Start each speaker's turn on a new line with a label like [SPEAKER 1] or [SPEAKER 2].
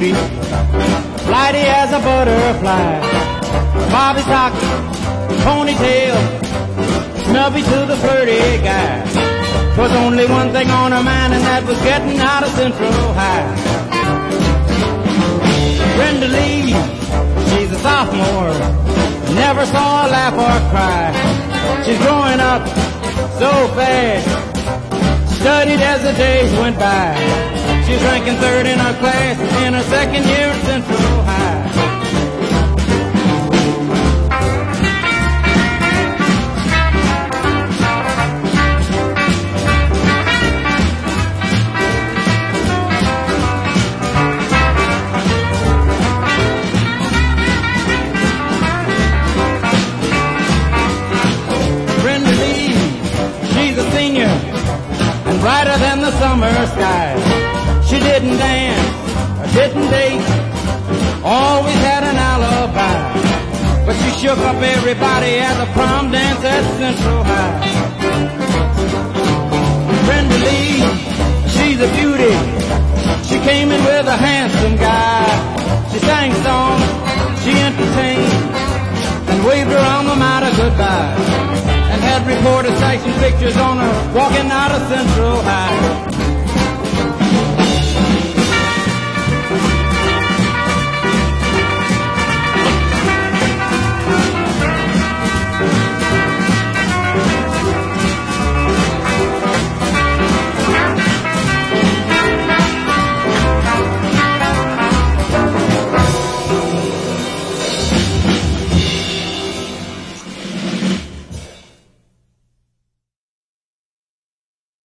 [SPEAKER 1] beauty, flighty as a butterfly. Bobby sock, ponytail, snubby to the flirty guy. 'Twas only one thing on her mind, and that was getting out of Central High. Brenda Lee, she's a sophomore, never saw her laugh or cry. She's growing up so fast, studied as the days went by. She's ranking third in her class in her second year at Central High. Brenda Lee, she's a senior and brighter than the summer sky. She didn't dance or didn't date, always had an alibi. But she shook up everybody at the prom dance at Central High. Brenda Lee, she's a beauty. She came in with a handsome guy. She sang songs, she entertained, and waved her alma mater goodbye. And had reporters taking pictures on her walking out of Central High.